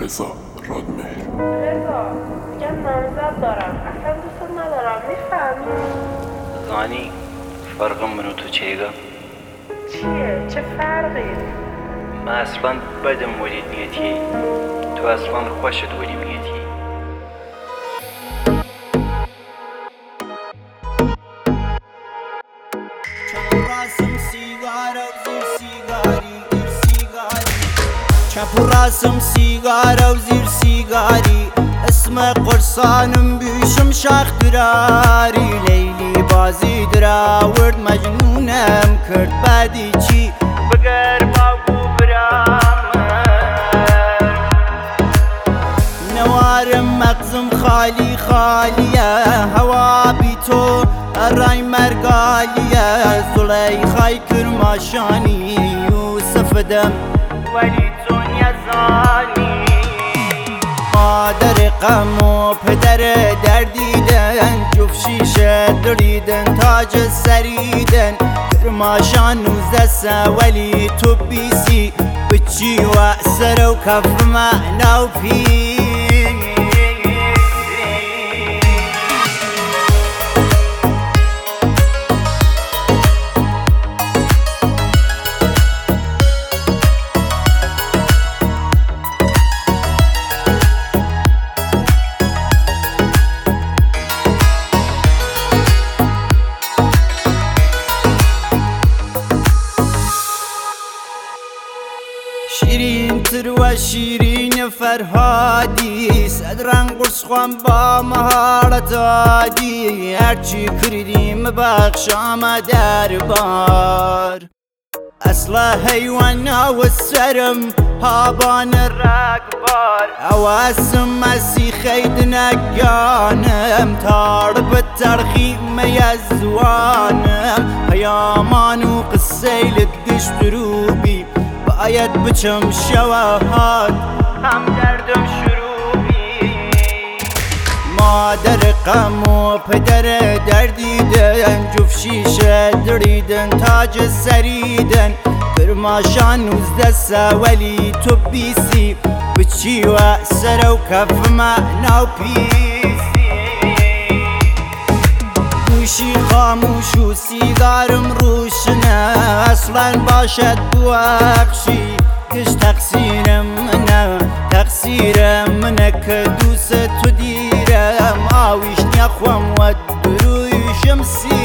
رضا رادمهر. رضا میگم نامزد دارم، اصلا دوست ندارم، میفهمی؟ زانی فرقم من و تو چیگه؟ چیه؟ چه فرقی؟ من اصلا بدم ولید نیتی، تو اصلا خوشت ولید نیتی. چپ و راسم سیگاره و زیر سیگاری اسم قرصانم بیشم شاخ دراری لیلی بازی دراورد مجنونم کرد بعدی چی بگر باگو برامر نوارم مغزم خالی خالیه هوا بی تو رای مرگالیه زلیخای کرماشانی یوسف دم ولی زانی مادر غم و پدر دردیدن جفت شیشه دریدن تاج سریدن کرماشان 19 سه ولی تو بیسی بچی و سر و کف معنا و پی شیرین تر و شیرین فرهادی صد رنگ قرص خوام با مهارت عادی هرچی کردیم بخشام دربار اصلا حیوان و سرم هابان رکبار اواسم مسیخی دنگانم تارب ترخی میزوانم پیامان و قصیلت گشت روبی باید بچم شواهات هم دردم شروعی مادر غم و پدر دردیدن جفت شیشه دریدن تاج سریدن کرماشان 19 سه ولی تو بیسی بچی و سر و کف معنا و پیسی گوشی خاموش و سیگارم روشنه اصلا باشد بوخشی کش تقصیرم منه که دوست تو دیرم آویش نخوام و دروی شمسی